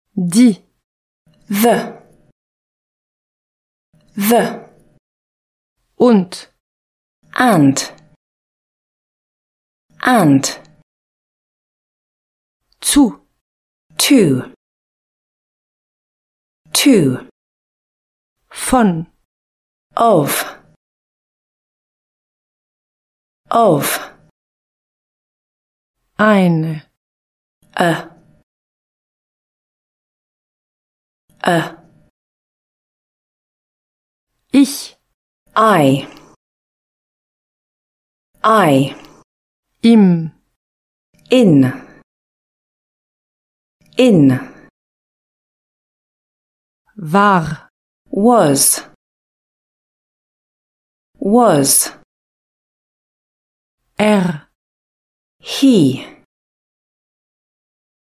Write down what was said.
Die. The. Und. And. Zu. To. Von. Of. Eine. A. Ich. I. Im. In. War. Was. Er. He.